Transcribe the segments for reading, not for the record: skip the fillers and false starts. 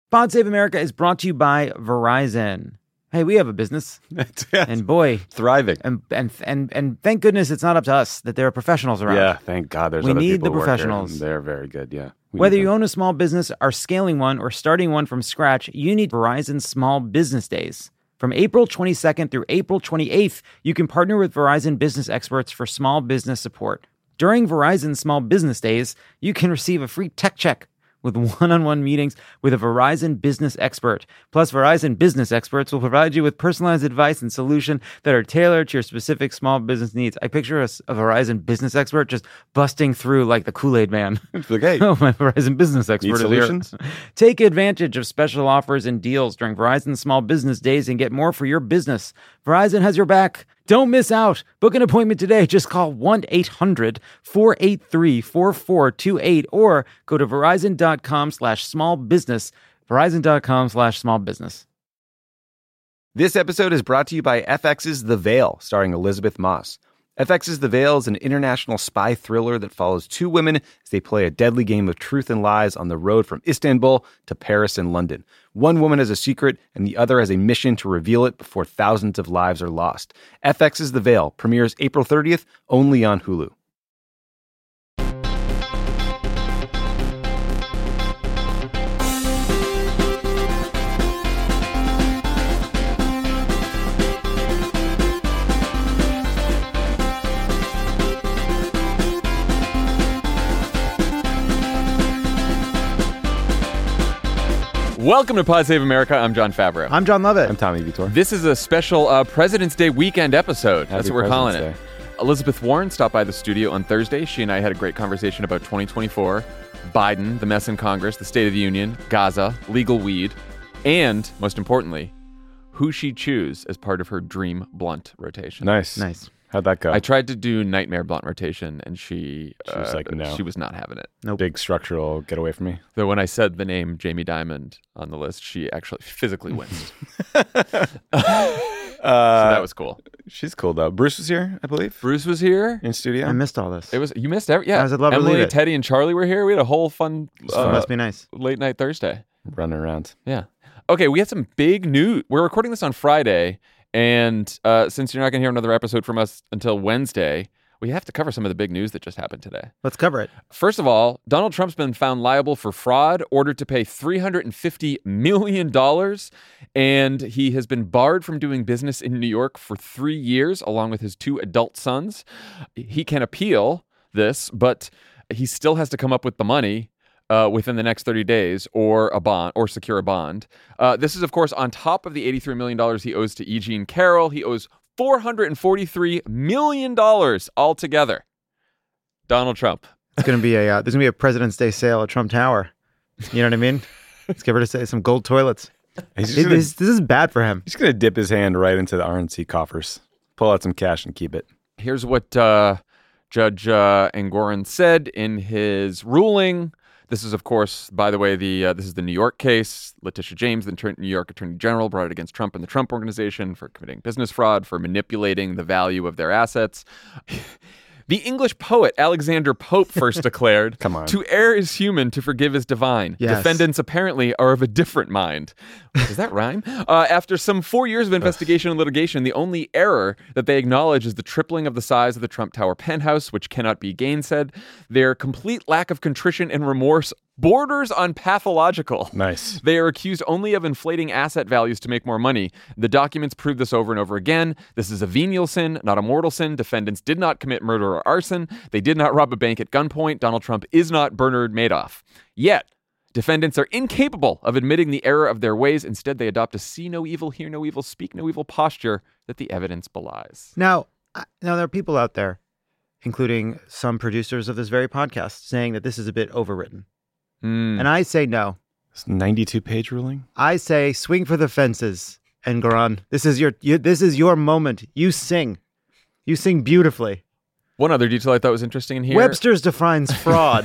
Pod Save America is brought to you by Verizon. Hey, we have a business, and boy, thriving. And thank goodness it's not up to us that there are professionals around. Yeah, thank God. We need the professionals. They're very good. Yeah. Whether you own a small business, are scaling one, or starting one from scratch, you need Verizon Small Business Days. From April 22nd through April 28th, you can partner with Verizon business experts for small business support. During Verizon Small Business Days, you can receive a free tech check with one-on-one meetings with a Verizon business expert. Plus, Verizon business experts will provide you with personalized advice and solutions that are tailored to your specific small business needs. I picture a Verizon business expert just busting through like the Kool-Aid man. Like, hey, oh, my Verizon business expert need solutions? Take advantage of special offers and deals during Verizon Small Business Days and get more for your business. Verizon has your back. Don't miss out. Book an appointment today. Just call 1-800-483-4428 or go to verizon.com/smallbusiness. Verizon.com/smallbusiness. This episode is brought to you by FX's The Veil, starring Elizabeth Moss. FX's The Veil is an international spy thriller that follows two women as they play a deadly game of truth and lies on the road from Istanbul to Paris and London. One woman has a secret, and the other has a mission to reveal it before thousands of lives are lost. FX's The Veil premieres April 30th, only on Hulu. Welcome to Pod Save America. I'm John Favreau. I'm John Lovett. I'm Tommy Vitor. This is a special President's Day weekend episode. That's Happy what we're calling President's it. Elizabeth Warren stopped by the studio on Thursday. She and I had a great conversation about 2024, Biden, the mess in Congress, the State of the Union, Gaza, legal weed, and, most importantly, who she'd choose as part of her Dream Blunt rotation. Nice. How'd that go? I tried to do Nightmare Blunt rotation, and she was like, no. She was not having it. Nope. Big structural, get away from me. Though when I said the name Jamie Dimon on the list, she actually physically winced. So that was cool. She's cool, though. Bruce was here, I believe. Bruce was here In studio. I missed all this. You missed every. Yeah, I'd love to leave Emily, it. Teddy, and Charlie were here. We had a whole fun Must be nice. late night Thursday. Running around. Yeah. Okay, we had some big news. We're recording this on Friday, and since you're not going to hear another episode from us until Wednesday, we have to cover some of the big news that just happened today. Let's cover it. First of all, Donald Trump's been found liable for fraud, ordered to pay $350 million, and he has been barred from doing business in New York for 3 years, along with his 2 adult sons. He can appeal this, but he still has to come up with the money within the next 30 days or a bond or secure a bond. This is, of course, on top of the $83 million he owes to E. Jean Carroll. He owes $443 million altogether. Donald Trump. It's gonna be there's gonna be a President's Day sale at Trump Tower. You know what I mean? Let's give her to say some gold toilets. This is bad for him. He's going to dip his hand right into the RNC coffers, pull out some cash and keep it. Here's what Judge Engoron said in his ruling. This is, of course, by the way, this is the New York case. Letitia James, the New York Attorney General, brought it against Trump and the Trump Organization for committing business fraud, for manipulating the value of their assets. The English poet Alexander Pope first declared, Come on. "To err is human, to forgive is divine. Yes. Defendants apparently are of a different mind." Does that rhyme? After some 4 years of investigation and litigation, the only error that they acknowledge is the tripling of the size of the Trump Tower penthouse, which cannot be gainsaid. Their complete lack of contrition and remorse borders on pathological. Nice. They are accused only of inflating asset values to make more money. The documents prove this over and over again. This is a venial sin, not a mortal sin. Defendants did not commit murder or arson. They did not rob a bank at gunpoint. Donald Trump is not Bernard Madoff. Yet, defendants are incapable of admitting the error of their ways. Instead, they adopt a see no evil, hear no evil, speak no evil posture that the evidence belies. Now there are people out there, including some producers of this very podcast, saying that this is a bit overwritten. And I say no. This 92-page ruling? I say swing for the fences, Engoron. This is your moment. You sing beautifully. One other detail I thought was interesting in here. Webster's defines fraud.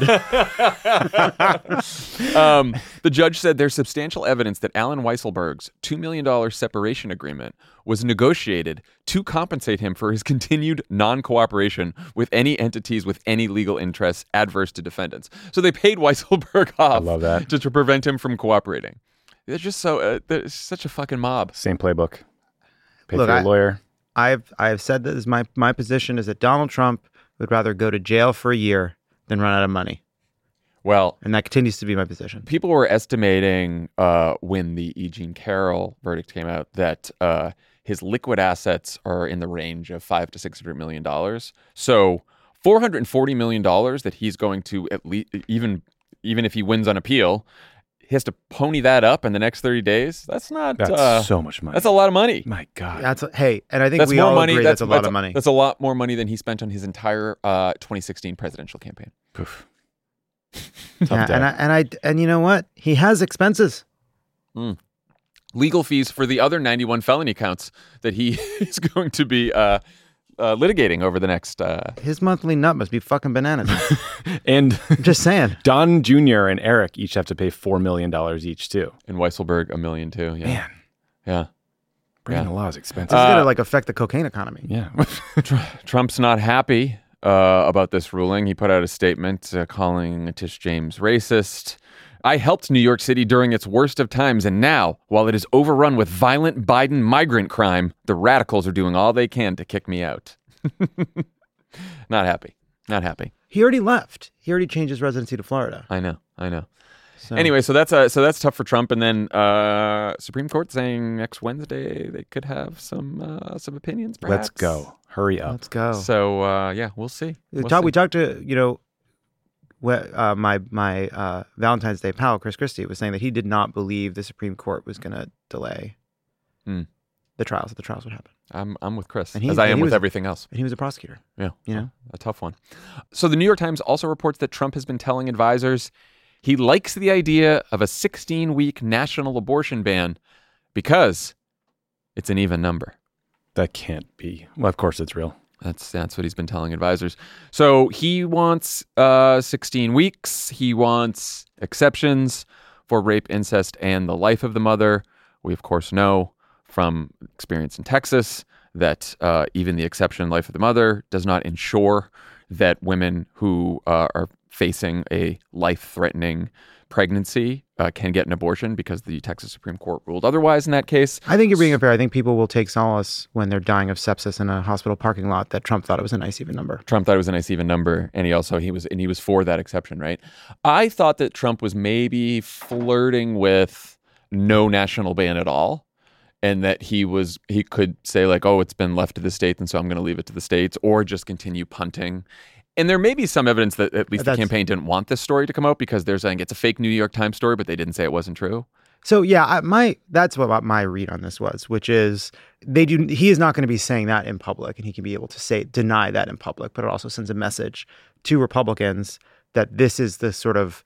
The judge said there's substantial evidence that Alan Weisselberg's $2 million separation agreement was negotiated to compensate him for his continued non-cooperation with any entities with any legal interests adverse to defendants. So they paid Weisselberg off I love that. to prevent him from cooperating. They're just they're such a fucking mob. Same playbook. Pay Look, for a lawyer. I have said this. My position is that Donald Trump would rather go to jail for a year than run out of money. Well, And that continues to be my position. people were estimating when the E. Jean Carroll verdict came out that his liquid assets are in the range of $500 to $600 million. So $440 million that he's going to at least, even if he wins on appeal, he has to pony that up in the next 30 days. That's So much money. That's a lot of money. My God. And I think That's we more all money. agree that's a lot of money. That's a lot more money than he spent on his entire 2016 presidential campaign. Poof. And you know what? He has expenses. Legal fees for the other 91 felony counts that he is going to be litigating over the next. His monthly nut must be fucking bananas. And I'm just saying. Don Jr. and Eric each have to pay $4 million each too. In Weisselberg, $1 million too. Yeah. Man, Yeah. breaking the law is expensive. This is gonna affect the cocaine economy. Yeah. Trump's not happy about this ruling. He put out a statement calling Tish James racist. I helped New York City during its worst of times, and now, while it is overrun with violent Biden migrant crime, the radicals are doing all they can to kick me out. Not happy. Not happy. He already left. He already changed his residency to Florida. I know. So. Anyway, so that's tough for Trump, and then Supreme Court saying next Wednesday they could have some opinions. Perhaps. Let's go. Hurry up. Let's go. So yeah, we'll see. We talked to my Valentine's Day pal Chris Christie was saying that he did not believe the Supreme Court was going to delay the trials. That the trials would happen. I'm with Chris, And as I am with everything else. And he was a prosecutor. Yeah, You know? a tough one. So the New York Times also reports that Trump has been telling advisors he likes the idea of a 16-week national abortion ban because it's an even number. That can't be. Well, of course it's real. That's what he's been telling advisors. So he wants 16 weeks. He wants exceptions for rape, incest, and the life of the mother. We, of course, know from experience in Texas that even the exception, life of the mother, does not ensure that women who are facing a life-threatening pregnancy can get an abortion because the Texas Supreme Court ruled otherwise in that case. I think you're being unfair. I think people will take solace when they're dying of sepsis in a hospital parking lot that Trump thought it was a nice even number. Trump thought it was a nice even number, and he was for that exception, right? I thought that Trump was maybe flirting with no national ban at all, and that he could say like, oh, it's been left to the states, and so I'm going to leave it to the states, or just continue punting. And there may be some evidence that at least the campaign didn't want this story to come out because they're saying it's a fake New York Times story, but they didn't say it wasn't true. So yeah, that's what my read on this was, which is he is not going to be saying that in public, and he can be able to deny that in public, but it also sends a message to Republicans that this is the sort of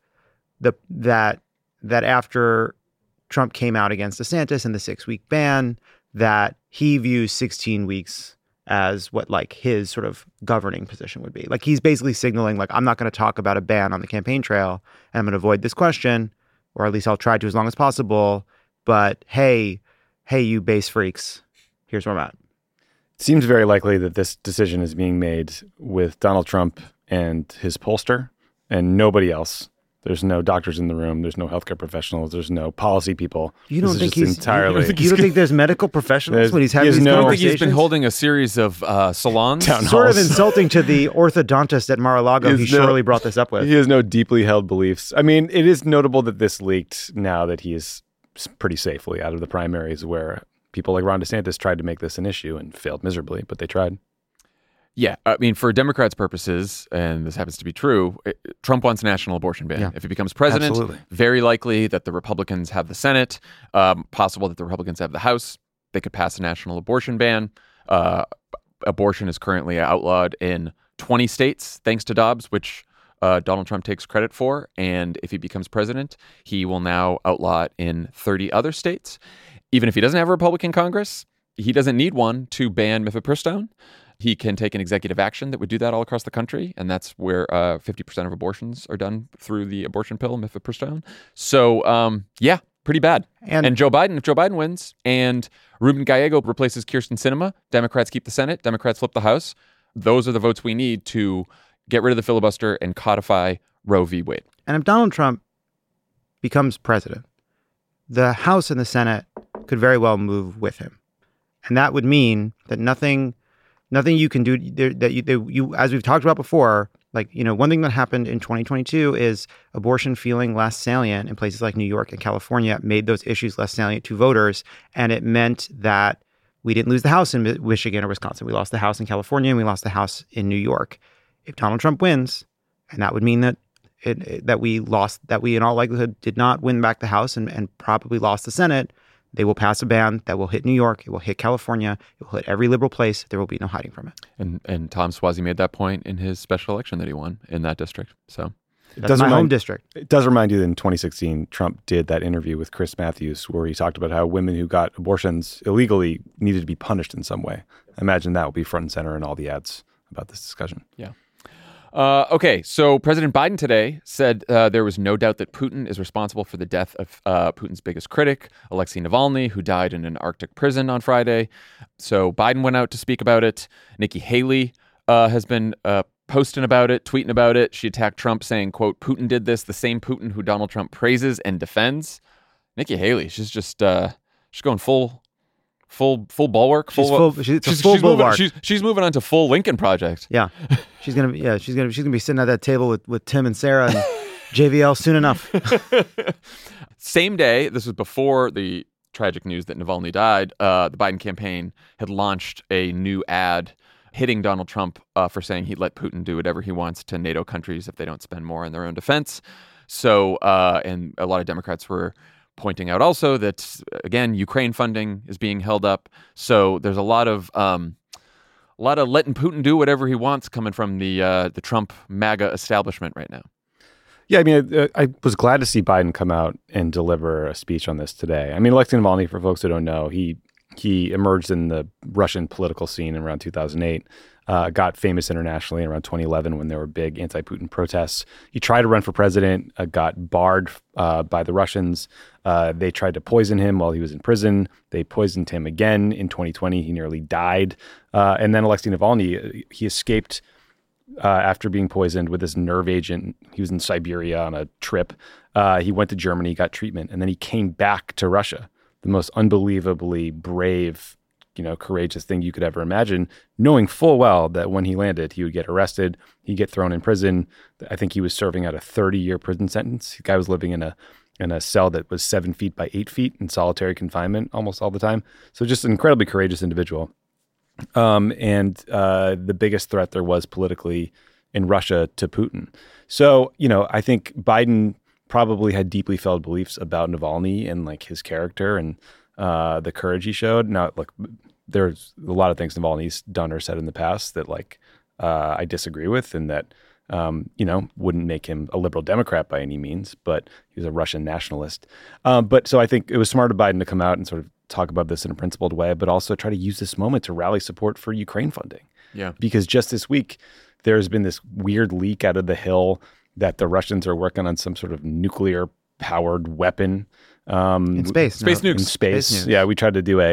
that after Trump came out against DeSantis and the 6-week ban, that he views 16 weeks as what like his sort of governing position would be. Like he's basically signaling like, I'm not going to talk about a ban on the campaign trail, and I'm going to avoid this question, or at least I'll try to as long as possible. But hey, you base freaks, here's where I'm at. It seems very likely that this decision is being made with Donald Trump and his pollster and nobody else. There's no doctors in the room. There's no healthcare professionals. There's no policy people. You don't think he's entirely? You don't think there's medical professionals when he's having these I don't think conversations? he's been holding a series of salons. Town Sort of halls. insulting to the orthodontist at Mar-a-Lago he surely brought this up with. He has no deeply held beliefs. I mean, it is notable that this leaked now that he is pretty safely out of the primaries, where people like Ron DeSantis tried to make this an issue and failed miserably, but they tried. Yeah, I mean, for Democrats' purposes, and this happens to be true, Trump wants a national abortion ban. Yeah. If he becomes president, Absolutely. very likely that the Republicans have the Senate, possible that the Republicans have the House. They could pass a national abortion ban. Abortion is currently outlawed in 20 states, thanks to Dobbs, which Donald Trump takes credit for. And if he becomes president, he will now outlaw it in 30 other states. Even if he doesn't have a Republican Congress, he doesn't need one to ban mifepristone. He can take an executive action that would do that all across the country, and that's where 50% of abortions are done through the abortion pill, mifepristone. So, yeah, pretty bad. And if Joe Biden wins and Ruben Gallego replaces Kyrsten Sinema, Democrats keep the Senate, Democrats flip the House, those are the votes we need to get rid of the filibuster and codify Roe v. Wade. And if Donald Trump becomes president, the House and the Senate could very well move with him. And that would mean that nothing you can do that you, as we've talked about before, like, one thing that happened in 2022 is abortion feeling less salient in places like New York and California made those issues less salient to voters. And it meant that we didn't lose the House in Michigan or Wisconsin. We lost the House in California and we lost the House in New York. If Donald Trump wins, and that would mean that that we in all likelihood did not win back the House and probably lost the Senate, they will pass a ban that will hit New York, it will hit California, it will hit every liberal place. There will be no hiding from it. And Tom Suozzi made that point in his special election that he won in that district. So that's my home district. It does remind you that in 2016, Trump did that interview with Chris Matthews where he talked about how women who got abortions illegally needed to be punished in some way. I imagine that will be front and center in all the ads about this discussion. Yeah. Okay, so President Biden today said there was no doubt that Putin is responsible for the death of Putin's biggest critic, Alexei Navalny, who died in an Arctic prison on Friday. So Biden went out to speak about it. Nikki Haley has been posting about it, tweeting about it. She attacked Trump saying, quote, Putin did this, the same Putin who Donald Trump praises and defends. Nikki Haley, she's just she's going full bulwark. She's full bulwark. She's moving on to full Lincoln Project. Yeah, she's gonna be sitting at that table with Tim and Sarah and JVL soon enough. Same day, this was before the tragic news that Navalny died. The Biden campaign had launched a new ad hitting Donald Trump for saying he'd let Putin do whatever he wants to NATO countries if they don't spend more on their own defense. So, and a lot of Democrats were pointing out also that, again, Ukraine funding is being held up. So there's a lot of letting Putin do whatever he wants coming from the Trump MAGA establishment right now. Yeah, I mean, I was glad to see Biden come out and deliver a speech on this today. I mean, Alexei Navalny, for folks who don't know, he emerged in the Russian political scene in around 2008, got famous internationally around 2011 when there were big anti-Putin protests. He tried to run for president, got barred by the Russians. They tried to poison him while he was in prison. They poisoned him again in 2020. He nearly died. And then Alexei Navalny, he escaped after being poisoned with this nerve agent. He was in Siberia on a trip. He went to Germany, got treatment, and then he came back to Russia. The most unbelievably brave, courageous thing you could ever imagine, knowing full well that when he landed, he would get arrested, he'd get thrown in prison. I think he was serving out a 30-year prison sentence. The guy was living in a cell that was 7 feet by 8 feet in solitary confinement almost all the time. So just an incredibly courageous individual. And the biggest threat there was politically in Russia to Putin. So, I think Biden probably had deeply felt beliefs about Navalny and like his character and the courage he showed. Now, look, there's a lot of things Navalny's done or said in the past that I disagree with and that, wouldn't make him a liberal Democrat by any means, but he was a Russian nationalist. But so I think it was smart of Biden to come out and sort of talk about this in a principled way, but also try to use this moment to rally support for Ukraine funding. Yeah. Because just this week, there's been this weird leak out of the Hill that the Russians are working on some sort of nuclear-powered weapon. In space. Space nukes. In space. Yeah, we tried to do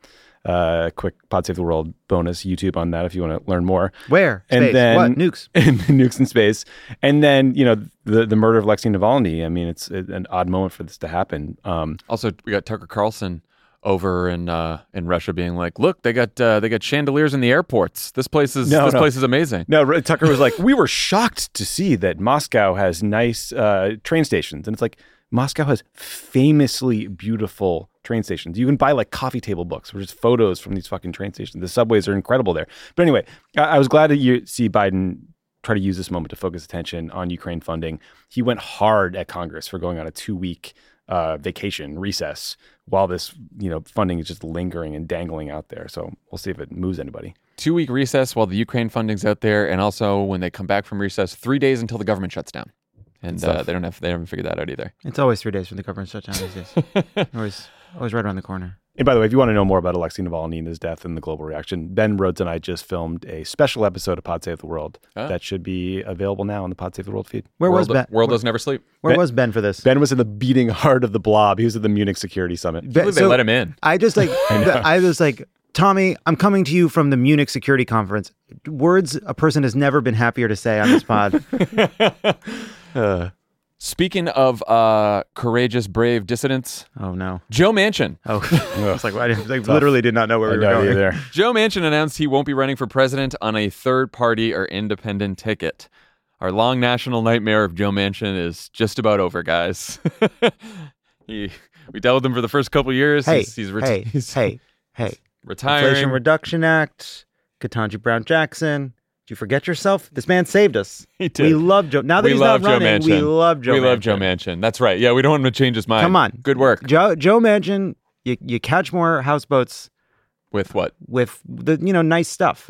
a quick Pod Save the World bonus YouTube on that if you want to learn more. Where? And space. then, what? Nukes. Nukes in space. And then, the murder of Alexei Navalny. I mean, it's an odd moment for this to happen. Also, we got Tucker Carlson over in Russia being like, look, they got chandeliers in the airports. This place is amazing. No, Tucker was like, we were shocked to see that Moscow has nice train stations. And it's like, Moscow has famously beautiful train stations. You can buy like coffee table books, which is photos from these fucking train stations. The subways are incredible there. But anyway, I was glad to see Biden try to use this moment to focus attention on Ukraine funding. He went hard at Congress for going on a 2-week vacation recess while this funding is just lingering and dangling out there. So we'll see if it moves anybody. 2-week recess while the Ukraine funding's out there, and also when they come back from recess, 3 days until the government shuts down. And they haven't figured that out either. It's always 3 days from the government shutdown these days. always right around the corner. And by the way, if you want to know more about Alexei Navalny and his death and the global reaction, Ben Rhodes and I just filmed a special episode of Pod Save the World that should be available now on the Pod Save the World feed. Where was Ben? World does never sleep. Where was Ben for this? Ben was in the beating heart of the blob. He was at the Munich Security Summit. They let him in. I was like, Tommy, I'm coming to you from the Munich Security Conference. Words a person has never been happier to say on this pod. Speaking of courageous, brave dissidents, Oh no. Joe Manchin. Oh, I was like, I literally did not know where we were going. there. Joe Manchin announced he won't be running for president on a third-party or independent ticket. Our long national nightmare of Joe Manchin is just about over, guys. We dealt with him for the first couple years. Hey, He's hey. retiring. Inflation Reduction Act, Ketanji Brown Jackson. Did you forget yourself? This man saved us. He did. We love Joe. Now that We he's love not Joe running, Manchin. we love Joe. We love Joe Manchin. That's right. Yeah, we don't want him to change his mind. Come on. Good work. Joe Manchin, you catch more houseboats With what? with the nice stuff.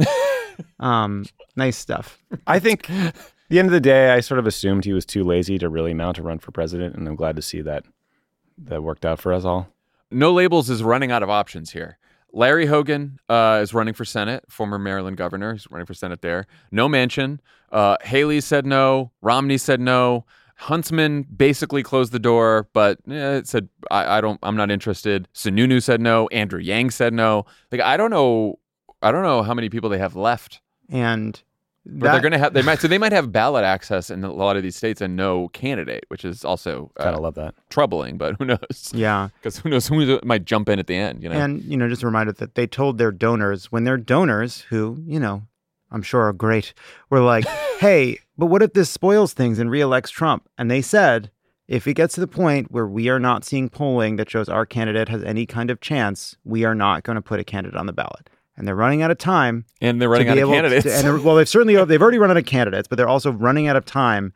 Nice stuff. I think at the end of the day, I sort of assumed he was too lazy to really mount a run for president, and I'm glad to see that worked out for us all. No Labels is running out of options here. Larry Hogan is running for Senate, former Maryland governor. He's running for Senate there. No Manchin. Haley said no. Romney said no. Huntsman basically closed the door, but it said, I'm not interested. Sununu said no. Andrew Yang said no. Like, I don't know how many people they have left. And But they're going to have, they might have ballot access in a lot of these states and no candidate, which is also Kind of love that. troubling, but who knows? yeah. Because who knows who might jump in at the end, And, just a reminder that they told their donors, when their donors, who, I'm sure are great, were like, hey, but what if this spoils things and reelects Trump? And they said, if it gets to the point where we are not seeing polling that shows our candidate has any kind of chance, we are not going to put a candidate on the ballot. And they're running out of time. And they're running out of candidates. They've already run out of candidates, but they're also running out of time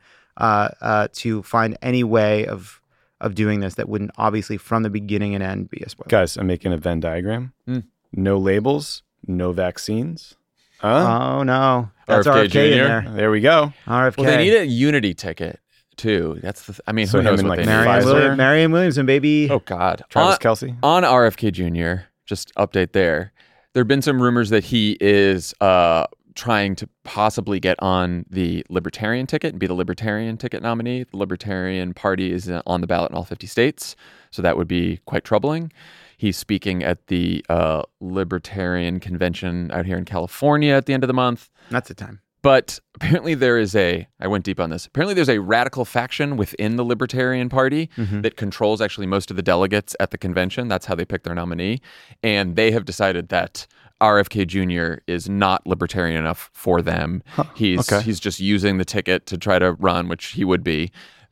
to find any way of doing this that wouldn't obviously from the beginning and end be a spoiler. Guys, I'm making a Venn diagram. No labels, no vaccines. Oh, no. That's RFK RFK Jr. in there. There we go. RFK. Well, they need a unity ticket too. That's So who knows him what and, they like, need. Pfizer. Marianne Williamson, baby. Oh God, Travis Kelce. on RFK Jr. Just update there. There have been some rumors that he is trying to possibly get on the Libertarian ticket and be the Libertarian ticket nominee. The Libertarian Party is on the ballot in all 50 states, so that would be quite troubling. He's speaking at the Libertarian Convention out here in California at the end of the month. That's the time. But apparently I went deep on this. Apparently there's a radical faction within the Libertarian Party that controls actually most of the delegates at the convention. That's how they pick their nominee. And they have decided that RFK Jr. is not libertarian enough for them. He's just using the ticket to try to run, which he would be.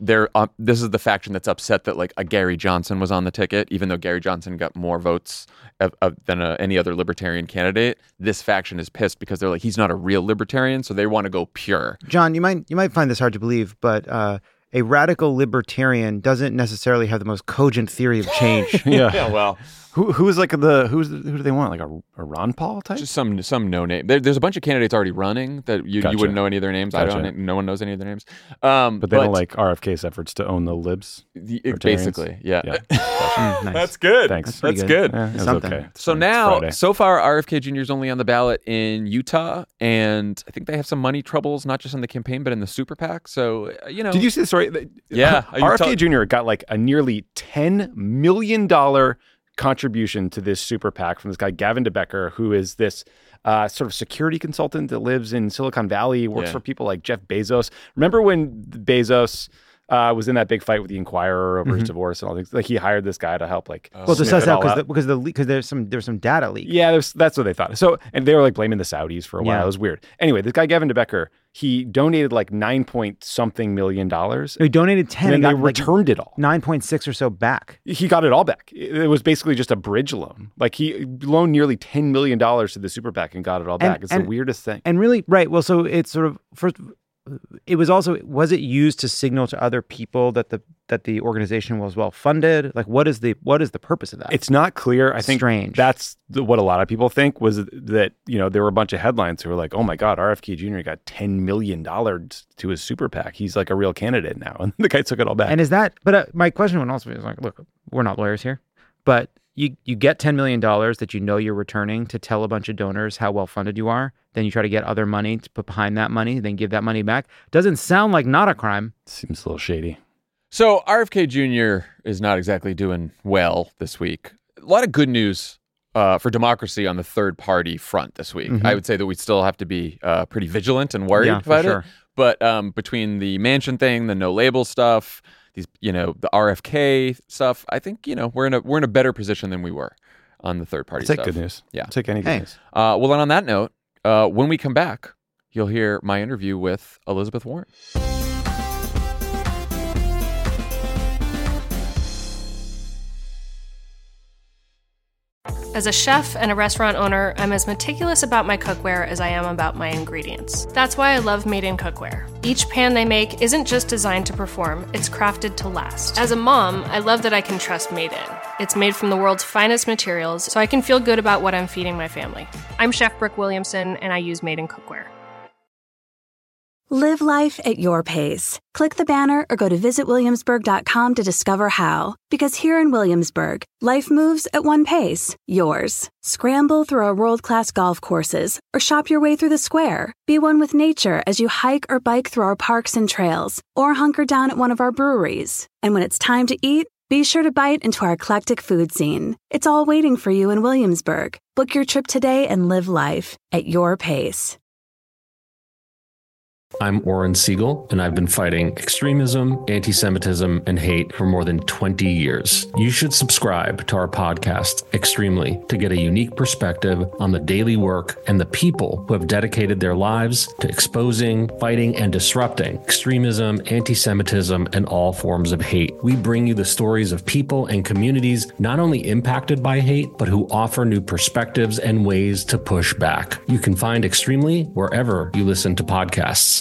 This is the faction that's upset that like a Gary Johnson was on the ticket, even though Gary Johnson got more votes than any other libertarian candidate. This faction is pissed because they're like, he's not a real libertarian, so they want to go pure. John, you might find this hard to believe, but a radical libertarian doesn't necessarily have the most cogent theory of change. Yeah, well, Who do they want? Like a Ron Paul type? just some no name. There's a bunch of candidates already running that you Gotcha. wouldn't know any of their names. Gotcha. No one knows any of their names. But they don't like RFK's efforts to own the libs. Basically, yeah. Nice. That's good. Thanks. That's pretty good. Yeah, it was Something. okay. So It's now, Friday. so far, RFK Jr. is only on the ballot in Utah, and I think they have some money troubles, not just in the campaign, but in the super PAC. So, Did you see the story? Yeah. RFK Jr. got like a nearly $10 million contribution to this super PAC from this guy, Gavin DeBecker, who is this sort of security consultant that lives in Silicon Valley, works for people like Jeff Bezos. Remember when Bezos was in that big fight with the Inquirer over his divorce and all things? Like he hired this guy to help to To sniff suss it out all out. because there's some data leak. Yeah, that's what they thought. So, and they were like blaming the Saudis for a while. Yeah. It was weird. Anyway, this guy, Gavin DeBecker, he donated like $9-point-something million. He donated 10 And and they got like returned it all. 9.6 or so back. He got it all back. It was basically just a bridge loan. Like he loaned nearly $10 million to the super PAC and got it all back. It's the weirdest thing. And really, right. Well, so it's sort of first. It was also, was it used to signal to other people that the organization was well funded? Like, what is the purpose of that? It's not clear. I think strange. that's what a lot of people think was that, there were a bunch of headlines who were like, oh my God, RFK Jr. got $10 million to his super PAC. He's like a real candidate now. And the guy took it all back. And is that, but my question would also be like, look, we're not lawyers here, but you get $10 million that you're returning to tell a bunch of donors how well funded you are. Then you try to get other money to put behind that money, then give that money back. Doesn't sound like not a crime. Seems a little shady. So RFK Jr. is not exactly doing well this week. A lot of good news for democracy on the third party front this week. I would say that we still have to be pretty vigilant and worried Yeah, for about sure. it. But between the Manchin thing, the no label stuff, these, the RFK stuff, I think, we're in a better position than we were on the third party I'll take stuff. good news. Yeah. I'll take any good news. Well, and on that note, when we come back, you'll hear my interview with Elizabeth Warren. As a chef and a restaurant owner, I'm as meticulous about my cookware as I am about my ingredients. That's why I love Made in Cookware. Each pan they make isn't just designed to perform, it's crafted to last. As a mom, I love that I can trust Made In. It's made from the world's finest materials, so I can feel good about what I'm feeding my family. I'm Chef Brooke Williamson, and I use Made in Cookware. Live life at your pace. Click the banner or go to visitwilliamsburg.com to discover how. Because here in Williamsburg, life moves at one pace, yours. Scramble through our world-class golf courses or shop your way through the square. Be one with nature as you hike or bike through our parks and trails or hunker down at one of our breweries. And when it's time to eat, be sure to bite into our eclectic food scene. It's all waiting for you in Williamsburg. Book your trip today and live life at your pace. I'm Oren Siegel, and I've been fighting extremism, anti-Semitism, and hate for more than 20 years. You should subscribe to our podcast, Extremely, to get a unique perspective on the daily work and the people who have dedicated their lives to exposing, fighting, and disrupting extremism, anti-Semitism, and all forms of hate. We bring you the stories of people and communities not only impacted by hate, but who offer new perspectives and ways to push back. You can find Extremely wherever you listen to podcasts.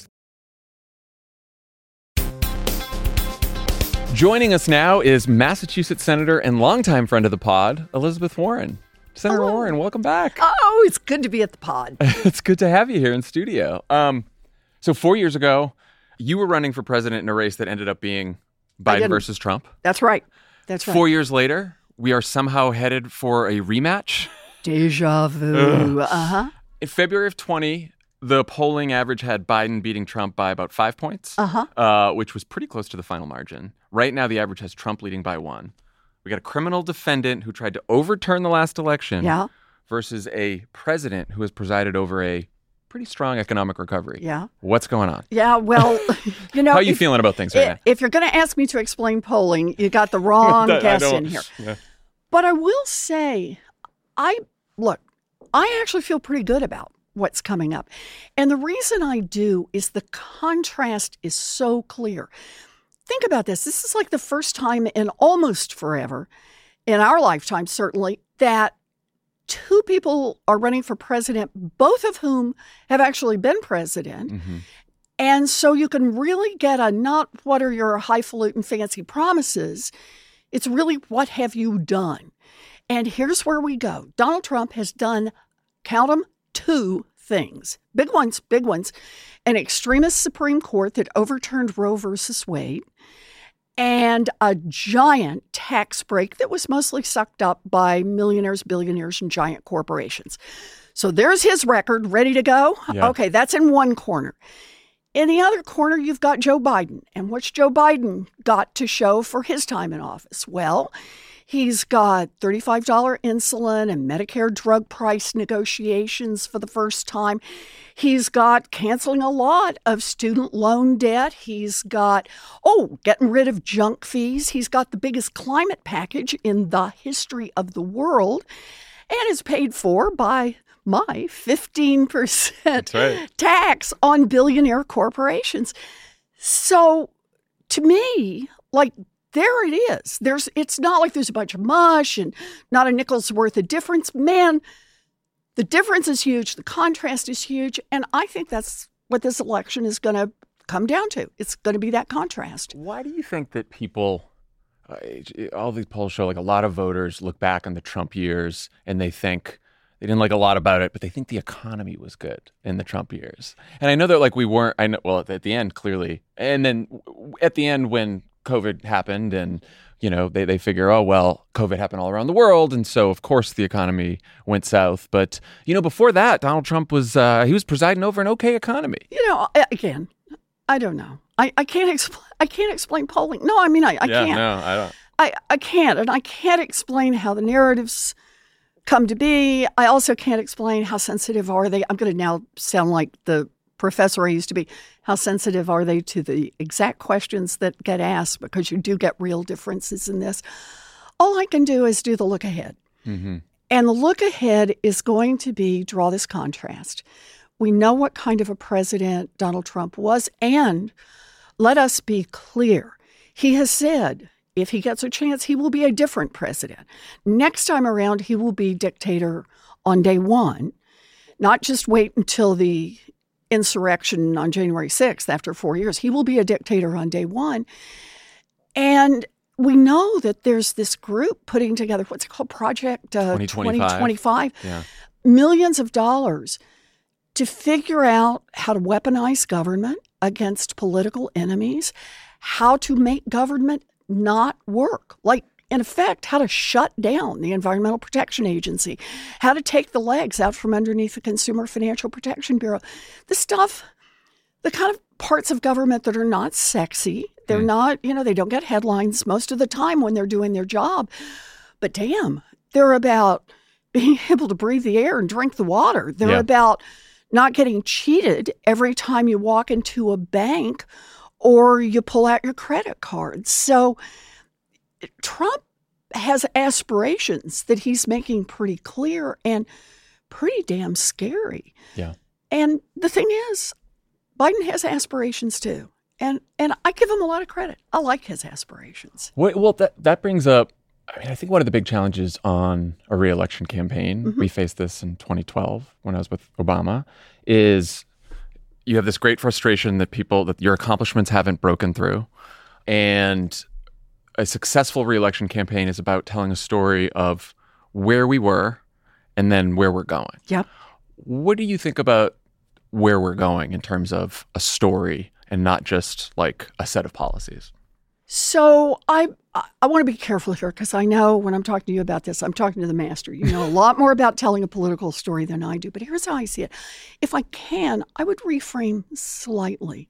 Joining us now is Massachusetts Senator and longtime friend of the pod, Elizabeth Warren. Senator Hello. Warren, welcome back. Oh, it's good to be at the pod. It's good to have you here in studio. So 4 years ago, you were running for president in a race that ended up being Biden versus Trump. That's right. That's right. 4 years later, we are somehow headed for a rematch. Deja vu. Uh-huh. In February of 20, the polling average had Biden beating Trump by about 5 points, which was pretty close to the final margin. Right now, the average has Trump leading by 1. We got a criminal defendant who tried to overturn the last election versus a president who has presided over a pretty strong economic recovery. Yeah. What's going on? Yeah, well, How are you feeling about things right now? If you're going to ask me to explain polling, you got the wrong guess in here. Yeah. But I will say, I actually feel pretty good about what's coming up. And the reason I do is the contrast is so clear. Think about this. This is like the first time in almost forever, in our lifetime certainly, that two people are running for president, both of whom have actually been president. Mm-hmm. And so you can really get a not what are your highfalutin fancy promises, it's really what have you done? And here's where we go. Donald Trump has done, count them, 2 things. Big ones. An extremist Supreme Court that overturned Roe versus Wade, and a giant tax break that was mostly sucked up by millionaires, billionaires, and giant corporations. So there's his record ready to go. Yeah. Okay, that's in one corner. In the other corner, you've got Joe Biden. And what's Joe Biden got to show for his time in office? Well, he's got $35 insulin and Medicare drug price negotiations for the first time. He's got canceling a lot of student loan debt. He's got, getting rid of junk fees. He's got the biggest climate package in the history of the world and is paid for by my 15% tax on billionaire corporations. So to me, there it is. It's not like there's a bunch of mush and not a nickel's worth of difference. Man, the difference is huge. The contrast is huge. And I think that's what this election is going to come down to. It's going to be that contrast. Why do you think that people, all these polls show a lot of voters look back on the Trump years and they think they didn't like a lot about it, but they think the economy was good in the Trump years. And I know that we weren't, at the end, clearly. And then at the end when COVID happened and, they figure, COVID happened all around the world. And so, of course, the economy went south. But, before that, Donald Trump was presiding over an okay economy. Again, I don't know. I can't explain polling. No, I can't. No, I don't. I can't. And I can't explain how the narratives come to be. I also can't explain how sensitive are they. I'm going to now sound like the professor I used to be, how sensitive are they to the exact questions that get asked? Because you do get real differences in this. All I can do is do the look ahead. Mm-hmm. And the look ahead is going to be draw this contrast. We know what kind of a president Donald Trump was, and let us be clear. He has said if he gets a chance, he will be a different president. Next time around, he will be dictator on day one, not just wait until the insurrection on January 6th after 4 years. He will be a dictator on day one. And we know that there's this group putting together, what's it called, Project 2025. Yeah. Millions of dollars to figure out how to weaponize government against political enemies, how to make government not work. Like, in effect, how to shut down the Environmental Protection Agency, how to take the legs out from underneath the Consumer Financial Protection Bureau. The stuff, the kind of parts of government that are not sexy. They're not, they don't get headlines most of the time when they're doing their job. But damn, they're about being able to breathe the air and drink the water. They're about not getting cheated every time you walk into a bank or you pull out your credit card. So Trump has aspirations that he's making pretty clear and pretty damn scary. Yeah. And the thing is, Biden has aspirations too. And I give him a lot of credit. I like his aspirations. Well, that brings up, I think one of the big challenges on a re-election campaign, we faced this in 2012 when I was with Obama, is you have this great frustration that your accomplishments haven't broken through. And a successful re-election campaign is about telling a story of where we were and then where we're going. Yep. What do you think about where we're going in terms of a story and not just like a set of policies? So I want to be careful here because I know when I'm talking to you about this, I'm talking to the master. You know a lot more about telling a political story than I do. But here's how I see it. If I can, I would reframe slightly.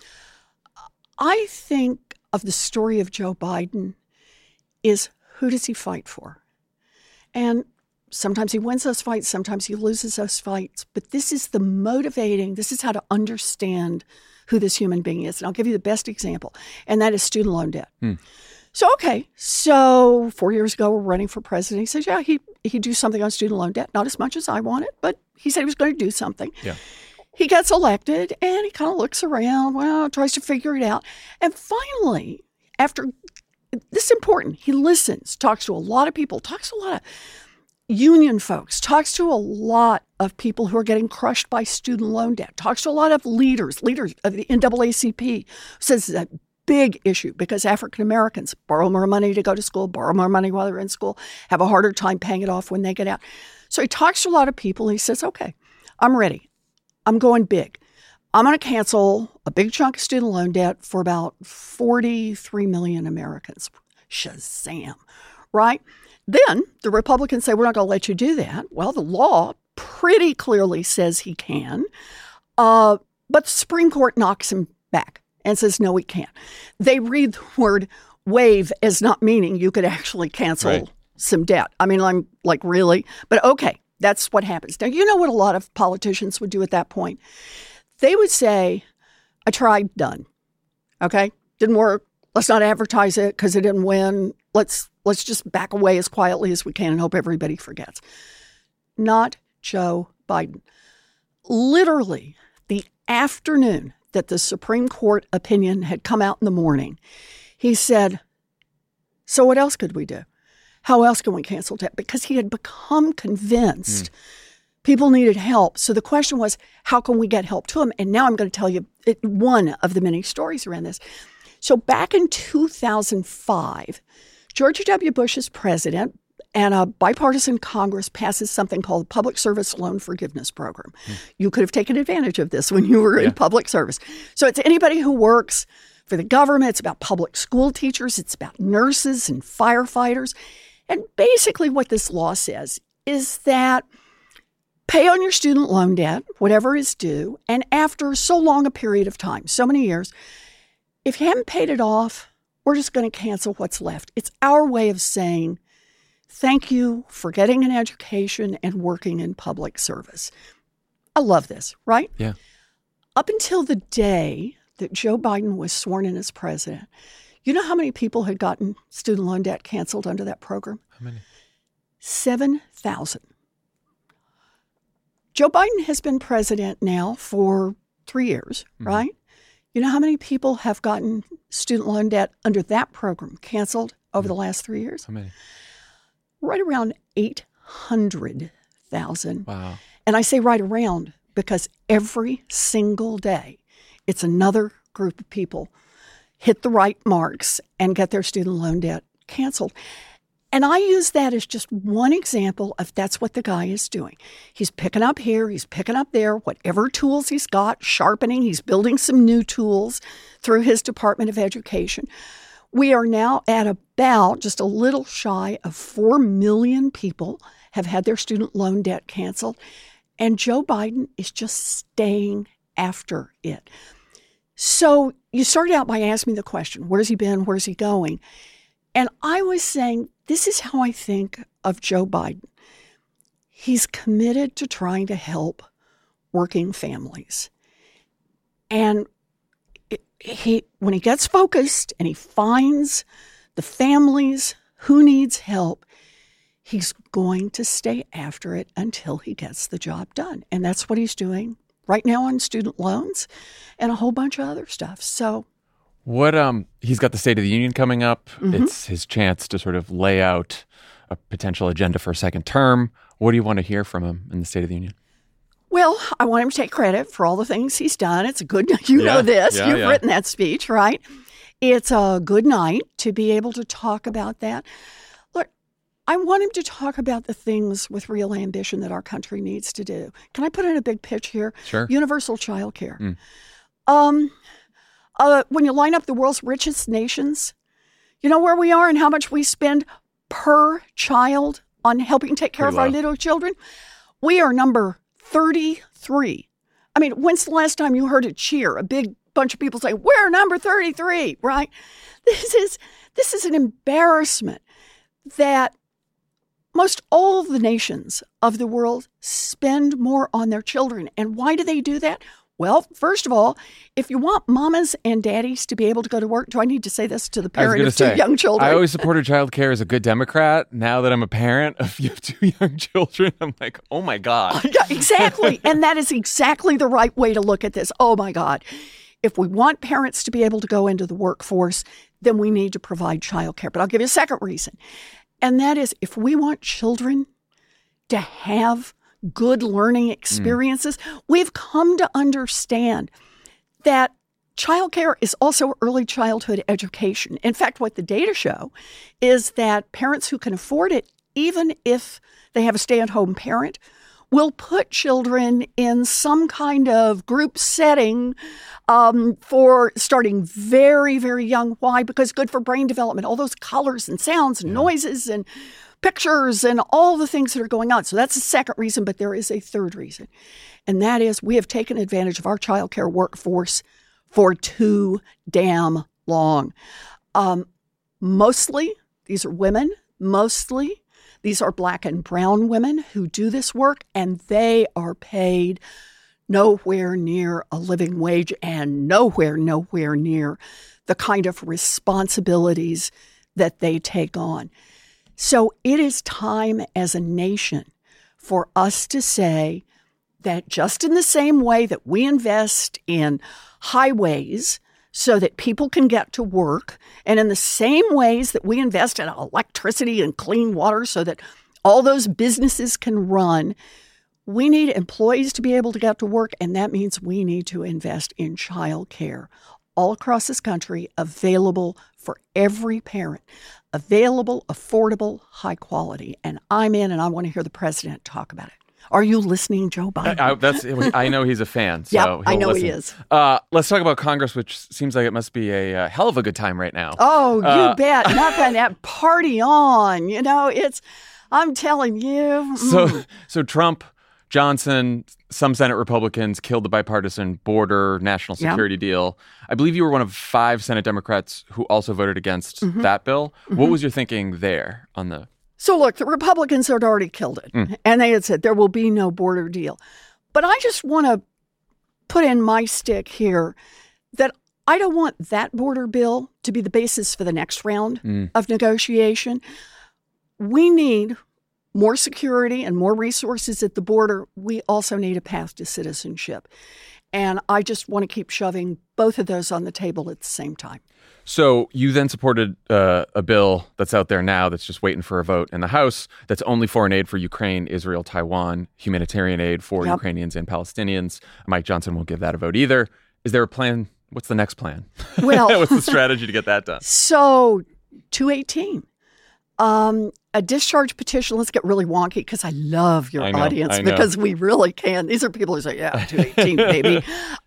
I think of the story of Joe Biden is who does he fight for? And sometimes he wins those fights, sometimes he loses those fights. But this is this is how to understand who this human being is. And I'll give you the best example, and that is student loan debt. So 4 years ago, we're running for president. He says, he'd do something on student loan debt, not as much as I wanted, but he said he was going to do something. Yeah. He gets elected, and he kind of looks around, tries to figure it out. And finally, after this is important, he listens, talks to a lot of people, talks to a lot of union folks, talks to a lot of people who are getting crushed by student loan debt, talks to a lot of leaders of the NAACP, says it's a big issue because African Americans borrow more money to go to school, borrow more money while they're in school, have a harder time paying it off when they get out. So he talks to a lot of people. And he says, okay, I'm ready. I'm going big. I'm going to cancel a big chunk of student loan debt for about 43 million Americans. Shazam, right? Then the Republicans say, we're not going to let you do that. Well, the law pretty clearly says he can, but the Supreme Court knocks him back and says, no, we can't. They read the word waive as not meaning you could actually cancel some debt. I mean, I'm like, really? But okay, that's what happens. Now, you know what a lot of politicians would do at that point? They would say, I tried, done. Okay? Didn't work. Let's not advertise it because it didn't win. Let's just back away as quietly as we can and hope everybody forgets. Not Joe Biden. Literally, the afternoon that the Supreme Court opinion had come out in the morning, he said, so what else could we do? How else can we cancel debt? Because he had become convinced people needed help. So the question was, how can we get help to him? And now I'm going to tell you one of the many stories around this. So back in 2005, George W. Bush is president, and a bipartisan Congress passes something called the Public Service Loan Forgiveness Program. You could have taken advantage of this when you were in public service. So it's anybody who works for the government. It's about public school teachers. It's about nurses and firefighters. And basically what this law says is that pay on your student loan debt, whatever is due, and after so long a period of time, so many years, if you haven't paid it off, we're just going to cancel what's left. It's our way of saying, thank you for getting an education and working in public service. I love this, right? Yeah. up until the day that Joe Biden was sworn in as president, you know how many people had gotten student loan debt canceled under that program? How many? 7,000. Joe Biden has been president now for 3 years, right? You know how many people have gotten student loan debt under that program canceled over the last 3 years? How many? Right around 800,000. Wow. And I say right around because every single day, it's another group of people hit the right marks and get their student loan debt canceled. And I use that as just one example of that's what the guy is doing. He's picking up here, he's picking up there, whatever tools he's got, sharpening, he's building some new tools through his Department of Education. We are now at about just a little shy of 4 million people have had their student loan debt canceled. And Joe Biden is just staying after it. So you started out by asking me the question, where's he been? Where's he going? And I was saying, this is how I think of Joe Biden. He's committed to trying to help working families. And when he gets focused and he finds the families who needs help, he's going to stay after it until he gets the job done. And that's what he's doing right now on student loans and a whole bunch of other stuff. So what he's got the State of the Union coming up. It's his chance to sort of lay out a potential agenda for a second term. What do you want to hear from him in the State of the Union? Well, I want him to take credit for all the things he's done. It's a good, know this. You've written that speech, right? It's a good night to be able to talk about that. Look, I want him to talk about the things with real ambition that our country needs to do. Can I put in a big pitch here? Sure. Universal child care. When you line up the world's richest nations, you know where we are and how much we spend per child on helping take care of our little children? We are number 33. I mean, when's the last time you heard a cheer? A big bunch of people say, we're number 33, right? This is an embarrassment that most all of the nations of the world spend more on their children. And why do they do that? Well, first of all, if you want mamas and daddies to be able to go to work, do I need to say this to the parent of two young children? I always supported child care as a good Democrat. Now that I'm a parent of two young children, I'm like, oh my God. Yeah, exactly. And that is exactly the right way to look at this. Oh my God. If we want parents to be able to go into the workforce, then we need to provide child care. But I'll give you a second reason. And that is if we want children to have good learning experiences, we've come to understand that childcare is also early childhood education. In fact, what the data show is that parents who can afford it, even if they have a stay-at-home parent, will put children in some kind of group setting for starting very, very young. Why? Because good for brain development, all those colors and sounds and noises and pictures and all the things that are going on. So that's the second reason, but there is a third reason. And that is we have taken advantage of our child care workforce for too damn long. Mostly, these are women. Mostly, these are Black and brown women who do this work, and they are paid nowhere near a living wage and nowhere near the kind of responsibilities that they take on. So it is time as a nation for us to say that just in the same way that we invest in highways so that people can get to work, and in the same ways that we invest in electricity and clean water so that all those businesses can run, we need employees to be able to get to work, and that means we need to invest in child care all across this country, available for every parent. Available, affordable, high quality. And I'm in, and I want to hear the president talk about it. Are you listening, Joe Biden? I know he's a fan. So yeah, I know listen. he is. Let's talk about Congress, which seems like it must be a hell of a good time right now. Oh, you bet. Nothing. That party on. You know, I'm telling you. So Trump, Johnson, some Senate Republicans killed the bipartisan border national security deal. I believe you were one of 5 Senate Democrats who also voted against that bill. What was your thinking there on the... So look, the Republicans had already killed it. And they had said there will be no border deal. But I just want to put in my stick here that I don't want that border bill to be the basis for the next round of negotiation. We need more security and more resources at the border. We also need a path to citizenship. And I just want to keep shoving both of those on the table at the same time. So you then supported a bill that's out there now that's just waiting for a vote in the House that's only foreign aid for Ukraine, Israel, Taiwan, humanitarian aid for Ukrainians and Palestinians. Mike Johnson won't give that a vote either. Is there a plan? What's the next plan? Well, what's the strategy to get that done? So 218. A discharge petition, let's get really wonky because I love your audience because we really can. These are people who say, yeah, 218, baby.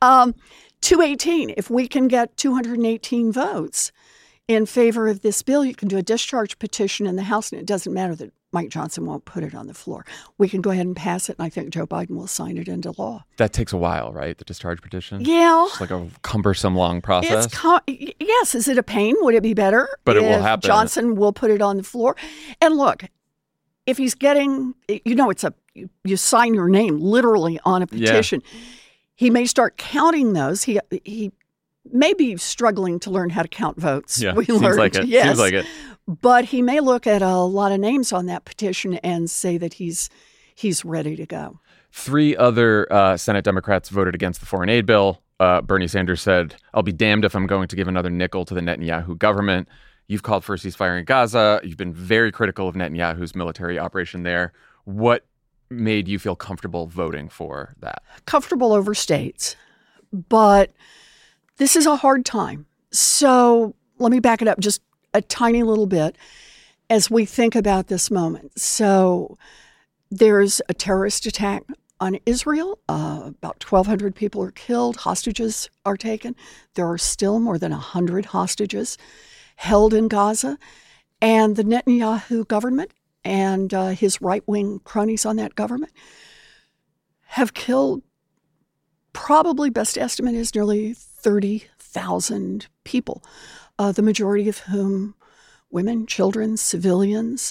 218, if we can get 218 votes in favor of this bill, you can do a discharge petition in the House, and it doesn't matter that Mike Johnson won't put it on the floor. We can go ahead and pass it, and I think Joe Biden will sign it into law. That takes a while, right? The discharge petition? Yeah. It's like a cumbersome, long process. Yes. Is it a pain? Would it be better? But it will happen. Johnson will put it on the floor. And look, if he's getting, you sign your name literally on a petition. Yeah. He may start counting those. He may be struggling to learn how to count votes. Yeah, seems like it. Yes. Seems like it. But he may look at a lot of names on that petition and say that he's ready to go. 3 other Senate Democrats voted against the foreign aid bill. Bernie Sanders said, "I'll be damned if I'm going to give another nickel to the Netanyahu government." You've called for a ceasefire in Gaza. You've been very critical of Netanyahu's military operation there. What made you feel comfortable voting for that? Comfortable overstates, but this is a hard time. So let me back it up just a tiny little bit as we think about this moment. So there's a terrorist attack on Israel. About 1,200 people are killed. Hostages are taken. There are still more than 100 hostages held in Gaza. And the Netanyahu government and his right-wing cronies on that government have killed, probably best estimate is nearly 30,000 people, the majority of whom women, children, civilians.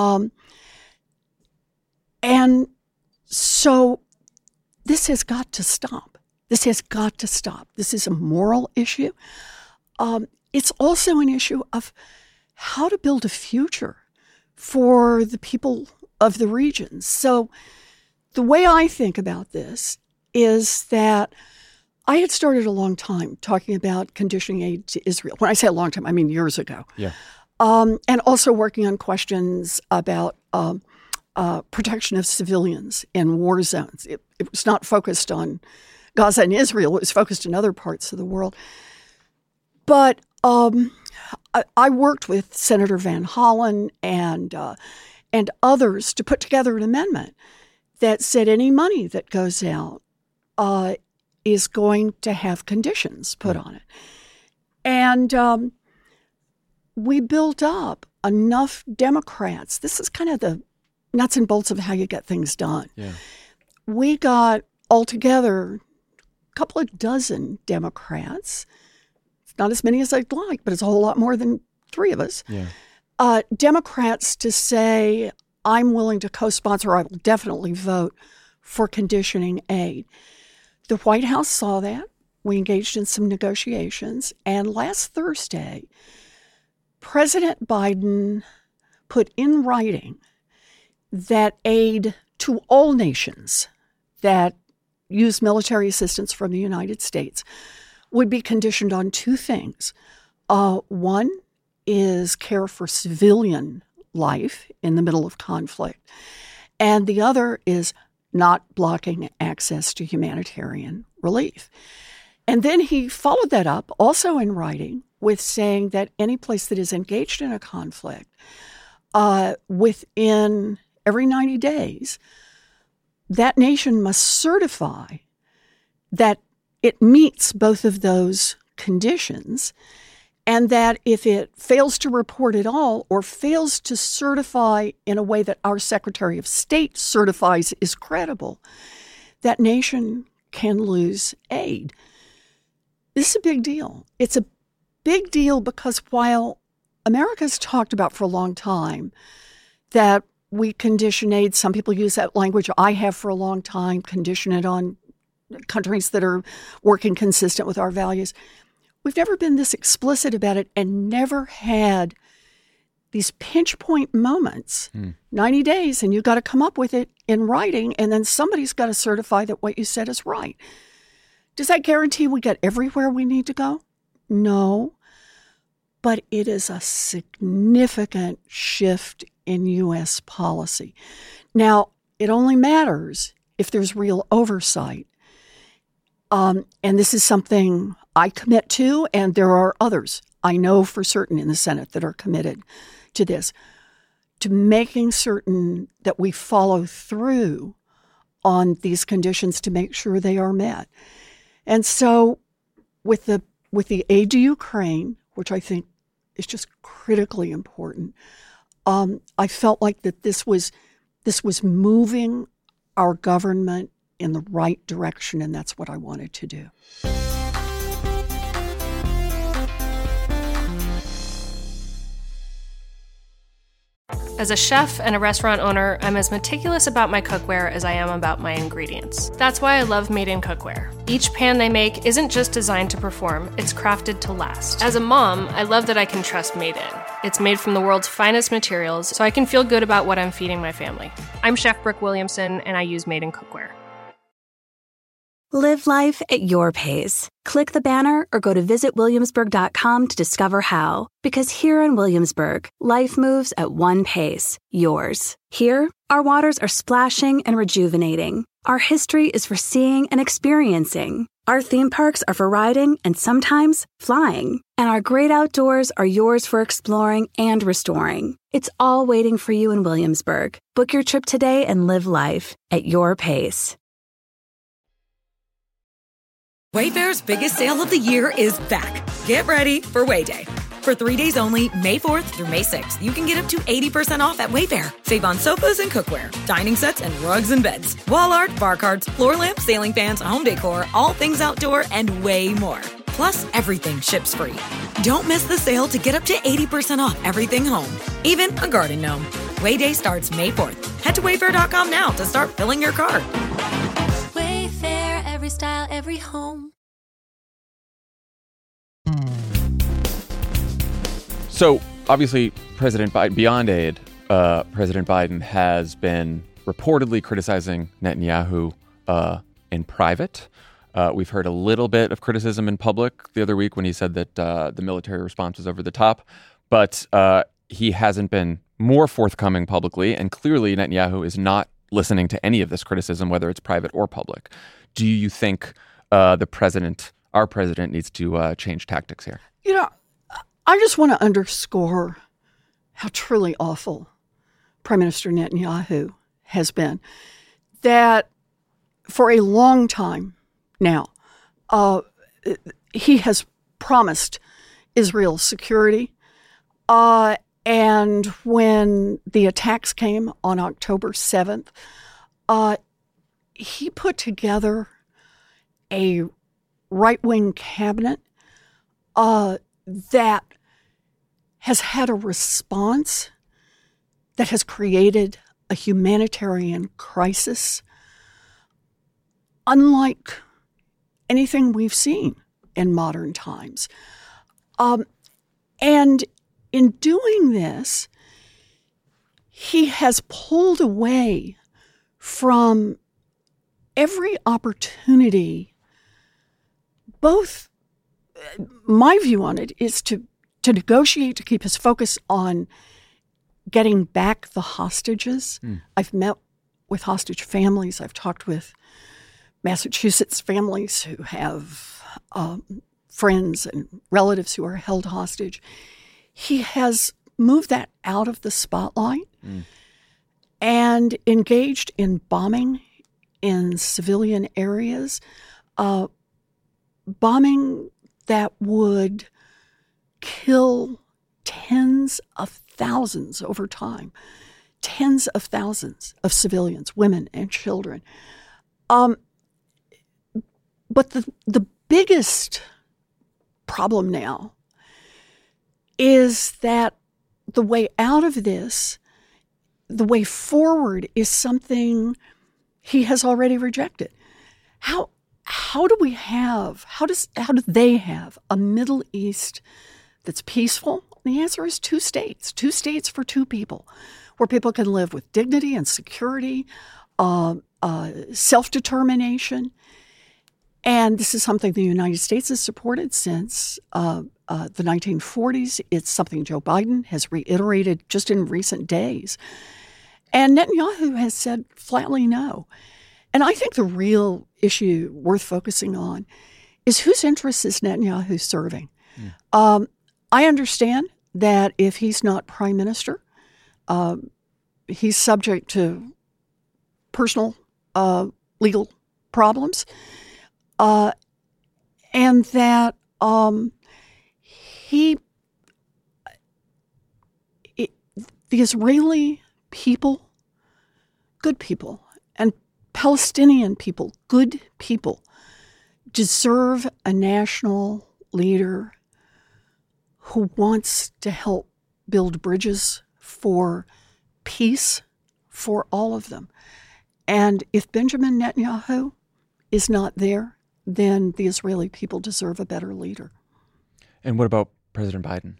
And so this has got to stop. This has got to stop. This is a moral issue. It's also an issue of how to build a future for the people of the region. So the way I think about this is that I had started a long time talking about conditioning aid to Israel. When I say a long time, I mean years ago. Yeah. And also working on questions about protection of civilians in war zones. It was not focused on Gaza and Israel. It was focused in other parts of the world. But I worked with Senator Van Hollen and others to put together an amendment that said any money that goes out is going to have conditions put on it. And we built up enough Democrats. This is kind of the nuts and bolts of how you get things done. Yeah. We got altogether a couple of dozen Democrats. It's not as many as I'd like, but it's a whole lot more than 3 of us. Yeah. Democrats to say, I'm willing to co-sponsor, I will definitely vote for conditioning aid. The White House saw that. We engaged in some negotiations. And last Thursday, President Biden put in writing that aid to all nations that use military assistance from the United States would be conditioned on 2 things. One is care for civilian life in the middle of conflict, and the other is not blocking access to humanitarian relief. And then he followed that up, also in writing, with saying that any place that is engaged in a conflict, within every 90 days, that nation must certify that it meets both of those conditions, and that if it fails to report at all or fails to certify in a way that our Secretary of State certifies is credible, that nation can lose aid. This is a big deal. It's a big deal because while America's talked about for a long time that we condition aid, some people use that language, I have for a long time, condition it on countries that are working consistent with our values. We've never been this explicit about it and never had these pinch point moments, 90 days, and you've got to come up with it in writing, and then somebody's got to certify that what you said is right. Does that guarantee we get everywhere we need to go? No. But it is a significant shift in U.S. policy. Now, it only matters if there's real oversight. And this is something I commit to, and there are others I know for certain in the Senate that are committed to this, to making certain that we follow through on these conditions to make sure they are met. And so with the aid to Ukraine, which I think is just critically important, I felt like that this was moving our government in the right direction, and that's what I wanted to do. As a chef and a restaurant owner, I'm as meticulous about my cookware as I am about my ingredients. That's why I love Made in Cookware. Each pan they make isn't just designed to perform, it's crafted to last. As a mom, I love that I can trust Made In. It's made from the world's finest materials, so I can feel good about what I'm feeding my family. I'm Chef Brooke Williamson, and I use Made in Cookware. Live life at your pace. Click the banner or go to visitwilliamsburg.com to discover how. Because here in Williamsburg, life moves at one pace, yours. Here, our waters are splashing and rejuvenating. Our history is for seeing and experiencing. Our theme parks are for riding and sometimes flying. And our great outdoors are yours for exploring and restoring. It's all waiting for you in Williamsburg. Book your trip today and live life at your pace. Wayfair's biggest sale of the year is back. Get ready for Way-Day. For 3 days only, May 4th through May 6th, you can get up to 80% off at Wayfair. Save on sofas and cookware, dining sets and rugs and beds, wall art, bar cards, floor lamps, ceiling fans, home decor, all things outdoor, and way more. Plus, everything ships free. Don't miss the sale to get up to 80% off everything home, even a garden gnome. Way-Day starts May 4th. Head to wayfair.com now to start filling your cart. Wayfair, every style, every home. So, obviously, President Biden, beyond aid, President Biden has been reportedly criticizing Netanyahu in private. We've heard a little bit of criticism in public the other week when he said that the military response was over the top, but he hasn't been more forthcoming publicly, and clearly Netanyahu is not listening to any of this criticism, whether it's private or public. Do you think our president, needs to change tactics here? You know, I just want to underscore how truly awful Prime Minister Netanyahu has been. That for a long time now, he has promised Israel security. And when the attacks came on October 7th, he put together a right-wing cabinet that has had a response that has created a humanitarian crisis unlike anything we've seen in modern times. And in doing this, he has pulled away from every opportunity. Both, my view on it is to negotiate, to keep his focus on getting back the hostages. I've met with hostage families. I've talked with Massachusetts families who have friends and relatives who are held hostage. He has moved that out of the spotlight and engaged in bombing in civilian areas, bombing that would kill tens of thousands over time, tens of thousands of civilians, women and children. But the biggest problem now is that the way out of this, the way forward, is something he has already rejected. How how do they have a Middle East that's peaceful? And the answer is 2 states for 2 people, where people can live with dignity and security, self-determination. And this is something the United States has supported since the 1940s. It's something Joe Biden has reiterated just in recent days. And Netanyahu has said flatly no. And I think the real issue worth focusing on is whose interests is Netanyahu serving? I understand that if he's not prime minister, he's subject to personal legal problems, and that the Israeli people, good people, and Palestinian people, good people, deserve a national leader who wants to help build bridges for peace for all of them. And if Benjamin Netanyahu is not there, then the Israeli people deserve a better leader. And what about President Biden?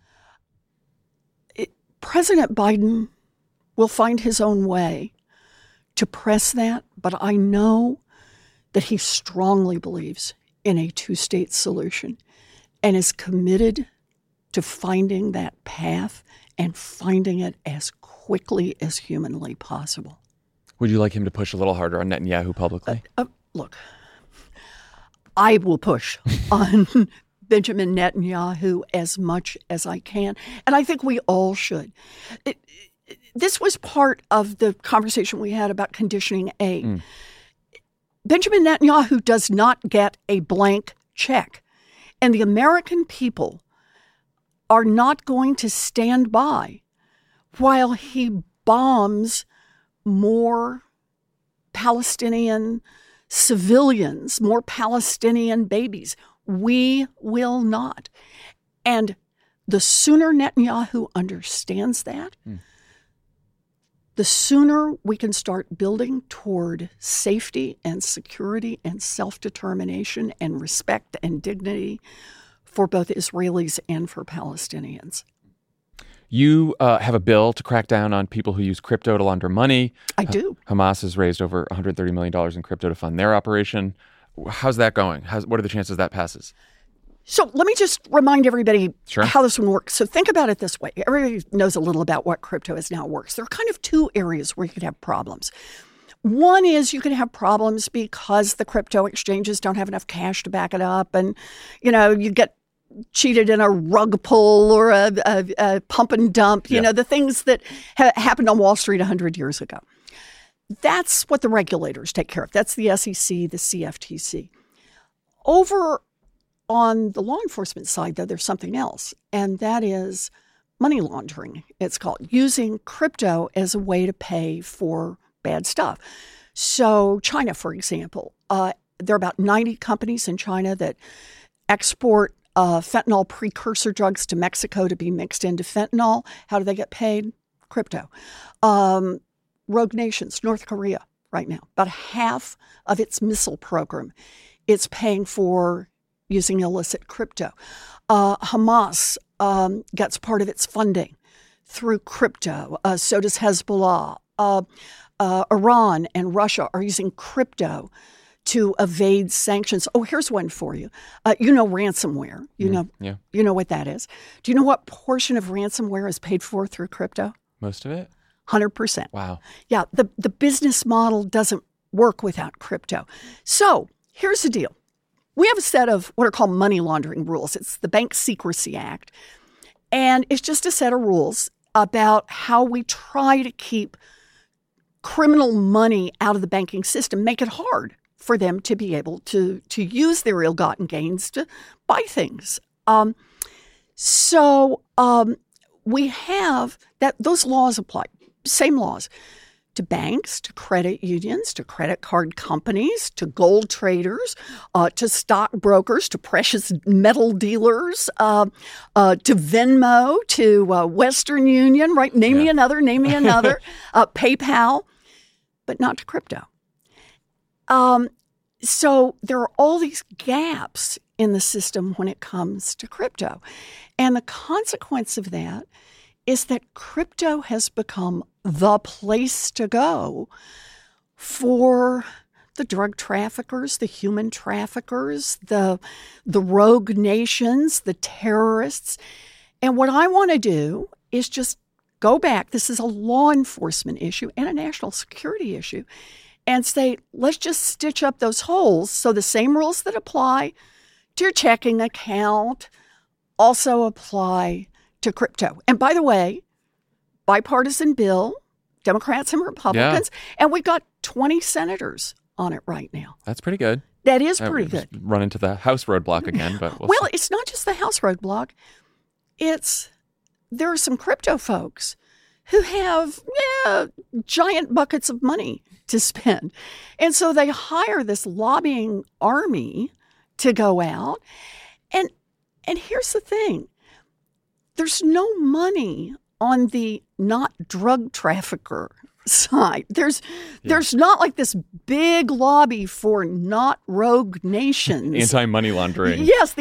President Biden will find his own way to press that, but I know that he strongly believes in a 2-state solution and is committed to finding that path and finding it as quickly as humanly possible. Would you like him to push a little harder on Netanyahu publicly? Look, I will push on Benjamin Netanyahu as much as I can, and I think we all should. This was part of the conversation we had about conditioning aid. Benjamin Netanyahu does not get a blank check, and the American people are not going to stand by while he bombs more Palestinian civilians, more Palestinian babies. We will not. And the sooner Netanyahu understands that, the sooner we can start building toward safety and security and self-determination and respect and dignity for both Israelis and for Palestinians. You have a bill to crack down on people who use crypto to launder money. I do. Hamas has raised over $130 million in crypto to fund their operation. How's that going? What are the chances that passes? So let me just remind everybody Sure. how this one works. So think about it this way. Everybody knows a little about what crypto is now works. There are kind of 2 areas where you could have problems. One is you can have problems because the crypto exchanges don't have enough cash to back it up, and you get cheated in a rug pull or a pump and dump, the things that happened on Wall Street 100 years ago. That's what the regulators take care of. That's the SEC, the CFTC. Over on the law enforcement side, though, there's something else, and that is money laundering, it's called, using crypto as a way to pay for bad stuff. So China, for example, there are about 90 companies in China that export fentanyl precursor drugs to Mexico to be mixed into fentanyl. How do they get paid? Crypto. Rogue nations, North Korea right now, about half of its missile program, it's paying for using illicit crypto. Hamas gets part of its funding through crypto. So does Hezbollah. Iran and Russia are using crypto to evade sanctions. Oh, here's one for you. Ransomware. You know what that is. Do you know what portion of ransomware is paid for through crypto? Most of it? 100%. Wow. Yeah, the business model doesn't work without crypto. So here's the deal. We have a set of what are called money laundering rules. It's the Bank Secrecy Act. And it's just a set of rules about how we try to keep criminal money out of the banking system, make it hard for them to be able to use their ill-gotten gains to buy things. We have that; those laws apply, same laws, to banks, to credit unions, to credit card companies, to gold traders, to stock brokers, to precious metal dealers, to Venmo, to Western Union, right? Name me another, PayPal, but not to crypto. So there are all these gaps in the system when it comes to crypto. And the consequence of that is that crypto has become the place to go for the drug traffickers, the human traffickers, the rogue nations, the terrorists. And what I want to do is just go back. This is a law enforcement issue and a national security issue. And say, let's just stitch up those holes so the same rules that apply to your checking account also apply to crypto. And by the way, bipartisan bill, Democrats and Republicans, and we've got 20 senators on it right now. That's pretty good. That is pretty good. Run into the House roadblock again, but well, it's not just the House roadblock. There are some crypto folks who have giant buckets of money to spend. And so they hire this lobbying army to go out. And here's the thing. There's no money on the not drug trafficker side. There's not like this big lobby for not rogue nations. Anti-money laundering. Yes,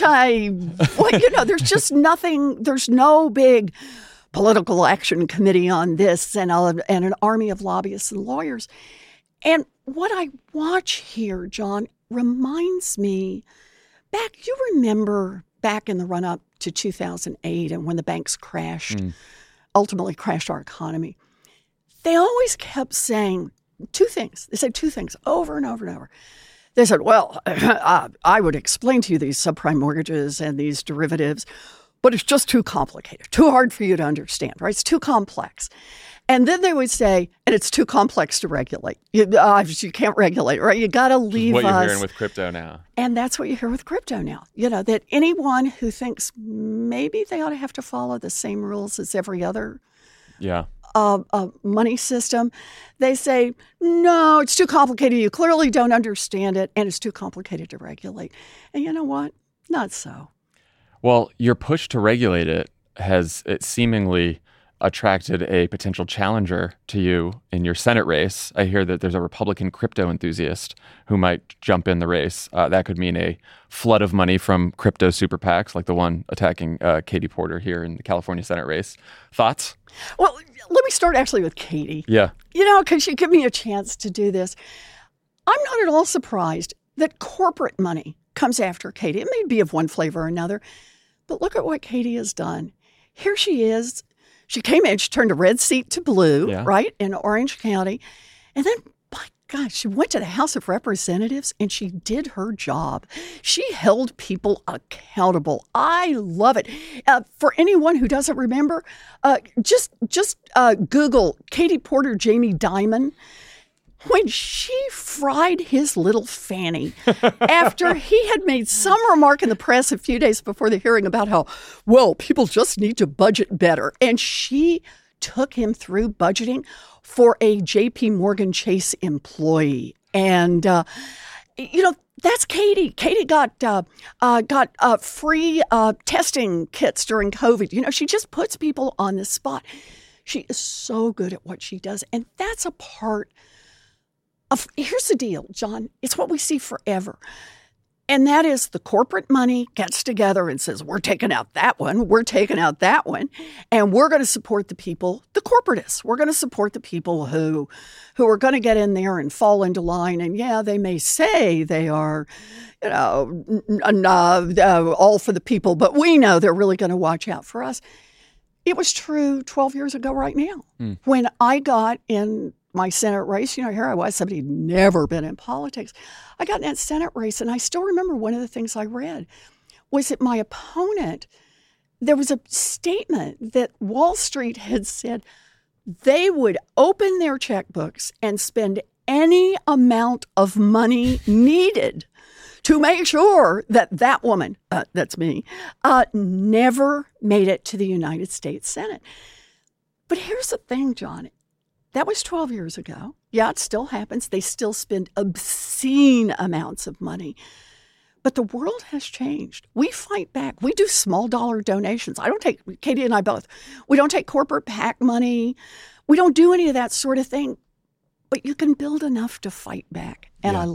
there's just nothing. There's no big political action committee on this and an army of lobbyists and lawyers. And what I watch here, John, reminds me back, you remember back in the run-up to 2008 and when the banks crashed, ultimately crashed our economy. They always kept saying two things. They said two things over and over and over. They said, well, I would explain to you these subprime mortgages and these derivatives, but it's just too complicated, too hard for you to understand, right? It's too complex. And then they would say, and it's too complex to regulate. You can't regulate, right? You got to leave us. What you're hearing with crypto now. And that's what you hear with crypto now. That anyone who thinks maybe they ought to have to follow the same rules as every other money system, they say, no, it's too complicated. You clearly don't understand it, and it's too complicated to regulate. And you know what? Not so. Well, your push to regulate it has seemingly attracted a potential challenger to you in your Senate race. I hear that there's a Republican crypto enthusiast who might jump in the race. That could mean a flood of money from crypto super PACs like the one attacking Katie Porter here in the California Senate race. Thoughts? Well, let me start actually with Katie. Yeah. Because you give me a chance to do this. I'm not at all surprised that corporate money comes after Katie. It may be of one flavor or another, but look at what Katie has done. Here she is. She came in, she turned a red seat to blue, right, in Orange County. And then, by God, she went to the House of Representatives and she did her job. She held people accountable. I love it. For anyone who doesn't remember, just Google Katie Porter, Jamie Dimon. When she fried his little fanny after he had made some remark in the press a few days before the hearing about how, well, people just need to budget better. And she took him through budgeting for a J.P. Morgan Chase employee. And, that's Katie. Katie got free testing kits during COVID. She just puts people on the spot. She is so good at what she does. And that's a part of, here's the deal, John. It's what we see forever. And that is the corporate money gets together and says, we're taking out that one, we're taking out that one, and we're going to support the people, the corporatists. We're going to support the people who are going to get in there and fall into line. And yeah, they may say they are, all for the people, but we know they're really going to watch out for us. It was true 12 years ago right now when I got in my Senate race. Here I was, somebody who'd never been in politics. I got in that Senate race, and I still remember one of the things I read was that my opponent, there was a statement that Wall Street had said they would open their checkbooks and spend any amount of money needed to make sure that that woman, that's me, never made it to the United States Senate. But here's the thing, John. That was 12 years ago. Yeah, it still happens. They still spend obscene amounts of money. But the world has changed. We fight back. We do small dollar donations. Katie and I both, we don't take corporate PAC money. We don't do any of that sort of thing. But you can build enough to fight back. And I love it.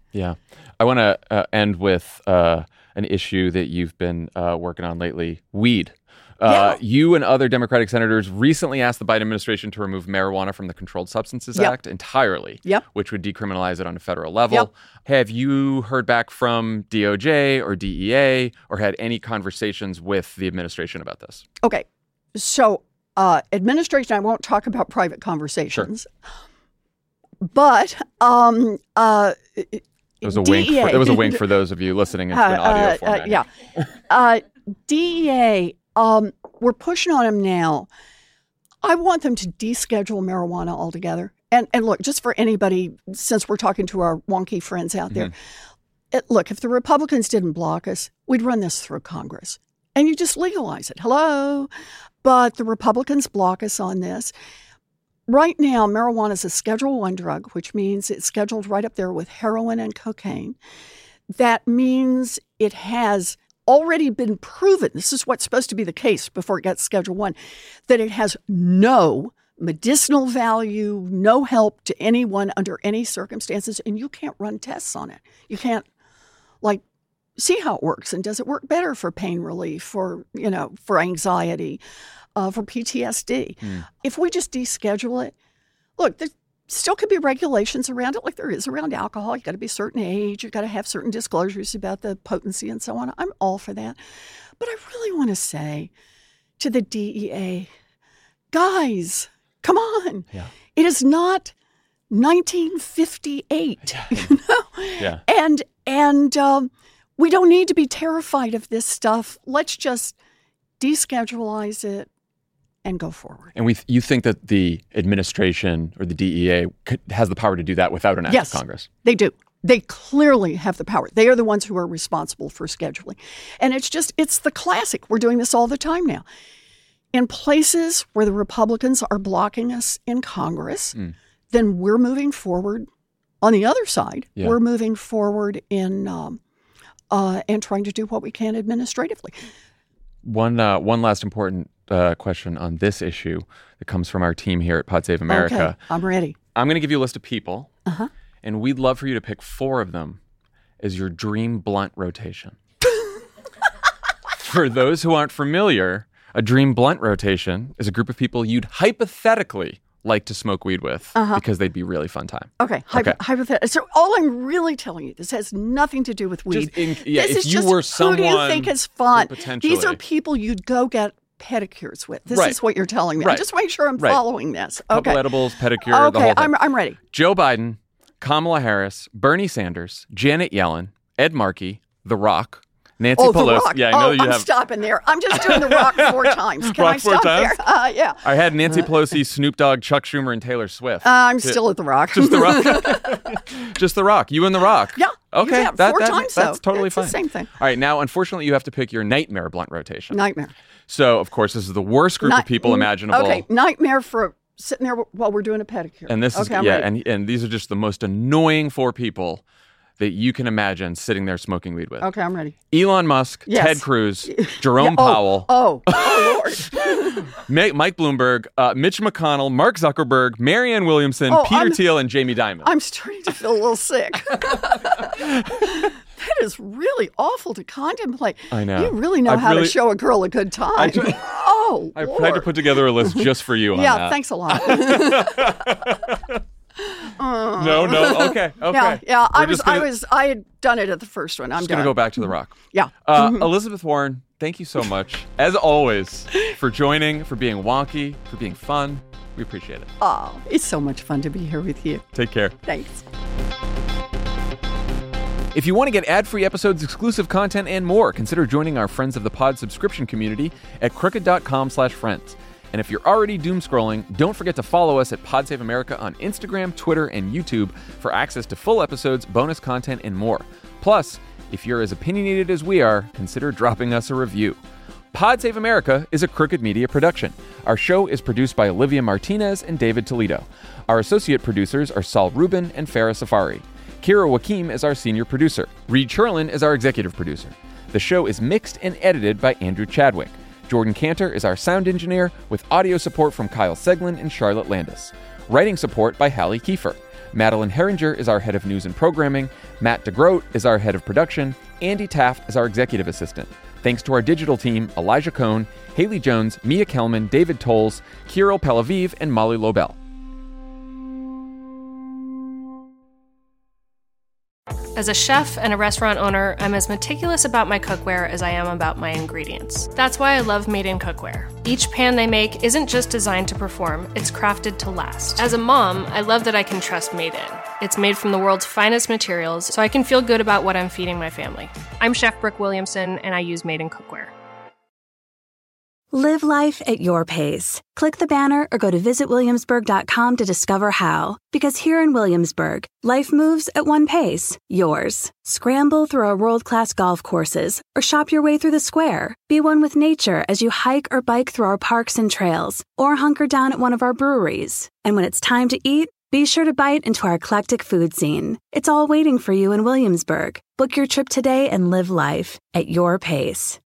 Yeah. I want to end with an issue that you've been working on lately, weed. You and other Democratic senators recently asked the Biden administration to remove marijuana from the Controlled Substances Act entirely, which would decriminalize it on a federal level. Have you heard back from DOJ or DEA or had any conversations with the administration about this? Okay. So administration, I won't talk about private conversations. Sure. But it was a wink. It was a wink for those of you listening into an audio format. DEA, we're pushing on them now. I want them to deschedule marijuana altogether. And look, just for anybody, since we're talking to our wonky friends out there, look, if the Republicans didn't block us, we'd run this through Congress. And you just legalize it. Hello? But the Republicans block us on this. Right now, marijuana is a Schedule I drug, which means it's scheduled right up there with heroin and cocaine. That means it has already been proven, this is what's supposed to be the case before it gets Schedule I, that it has no medicinal value, no help to anyone under any circumstances, and you can't run tests on it. You can't, see how it works, and does it work better for pain relief, for anxiety, for PTSD. If we just deschedule it, look, there still could be regulations around it like there is around alcohol. You got to be a certain age. You got to have certain disclosures about the potency and so on. I'm all for that. But I really want to say to the DEA, guys, come on. Yeah. It is not 1958, And we don't need to be terrified of this stuff. Let's just descheduleize it and go forward. And you think that the administration or the DEA has the power to do that without an act of Congress? Yes, they do. They clearly have the power. They are the ones who are responsible for scheduling. And it's the classic. We're doing this all the time now. In places where the Republicans are blocking us in Congress, then we're moving forward. On the other side, we're moving forward in and trying to do what we can administratively. One last important question on this issue that comes from our team here at Pod Save America. Okay, I'm ready. I'm going to give you a list of people, and we'd love for you to pick 4 of them as your dream blunt rotation. For those who aren't familiar, a dream blunt rotation is a group of people you'd hypothetically like to smoke weed with because they'd be really fun time. Okay. Hypothetical. So all I'm really telling you, this has nothing to do with weed. This is just who do you think is fun? Potentially. These are people you'd go get pedicures with. This is what you're telling me. Just make sure I'm following this. Okay. Couple edibles, pedicure, the whole thing. I'm ready. Joe Biden, Kamala Harris, Bernie Sanders, Janet Yellen, Ed Markey, The Rock, Nancy Pelosi. The Rock. Yeah, I know I'm stopping there. I'm just doing The Rock 4 times. Can I stop there? Yeah. I had Nancy Pelosi, Snoop Dogg, Chuck Schumer, and Taylor Swift. I'm still at The Rock. Just The Rock? Just The Rock. You and The Rock. Yeah. Okay. Yeah, 4 times, that's totally it's fine. The same thing. All right. Now, unfortunately, you have to pick your nightmare blunt rotation. Nightmare. So, of course, this is the worst group of people imaginable. Okay. Nightmare for sitting there while we're doing a pedicure. And this is, and these are just the most annoying 4 people that you can imagine sitting there smoking weed with. Okay, I'm ready. Elon Musk, Ted Cruz, Jerome Powell. Oh, Lord. Mike Bloomberg, Mitch McConnell, Mark Zuckerberg, Marianne Williamson, Peter Thiel, and Jamie Dimon. I'm starting to feel a little sick. That is really awful to contemplate. I know. You really know how to show a girl a good time. I've Lord. tried to put together a list just for you on that. Yeah, thanks a lot. No. Okay. Yeah. I had done it at the first one. I'm going to go back to The Rock. Yeah. Elizabeth Warren, thank you so much, as always, for joining, for being wonky, for being fun. We appreciate it. Oh, it's so much fun to be here with you. Take care. Thanks. If you want to get ad-free episodes, exclusive content, and more, consider joining our Friends of the Pod subscription community at crooked.com/friends. And if you're already doom scrolling, don't forget to follow us at Pod Save America on Instagram, Twitter, and YouTube for access to full episodes, bonus content, and more. Plus, if you're as opinionated as we are, consider dropping us a review. Pod Save America is a Crooked Media production. Our show is produced by Olivia Martinez and David Toledo. Our associate producers are Saul Rubin and Farah Safari. Kira Wakim is our senior producer. Reed Cherlin is our executive producer. The show is mixed and edited by Andrew Chadwick. Jordan Cantor is our sound engineer, with audio support from Kyle Seglin and Charlotte Landis. Writing support by Hallie Kiefer. Madeline Herringer is our head of news and programming. Matt DeGroat is our head of production. Andy Taft is our executive assistant. Thanks to our digital team, Elijah Cohn, Haley Jones, Mia Kelman, David Tolles, Kirill Pelaviv, and Molly Lobel. As a chef and a restaurant owner, I'm as meticulous about my cookware as I am about my ingredients. That's why I love Made in Cookware. Each pan they make isn't just designed to perform, it's crafted to last. As a mom, I love that I can trust Made in. It's made from the world's finest materials, so I can feel good about what I'm feeding my family. I'm Chef Brooke Williamson, and I use Made in Cookware. Live life at your pace. Click the banner or go to visitwilliamsburg.com to discover how. Because here in Williamsburg, life moves at one pace, yours. Scramble through our world-class golf courses or shop your way through the square. Be one with nature as you hike or bike through our parks and trails or hunker down at one of our breweries. And when it's time to eat, be sure to bite into our eclectic food scene. It's all waiting for you in Williamsburg. Book your trip today and live life at your pace.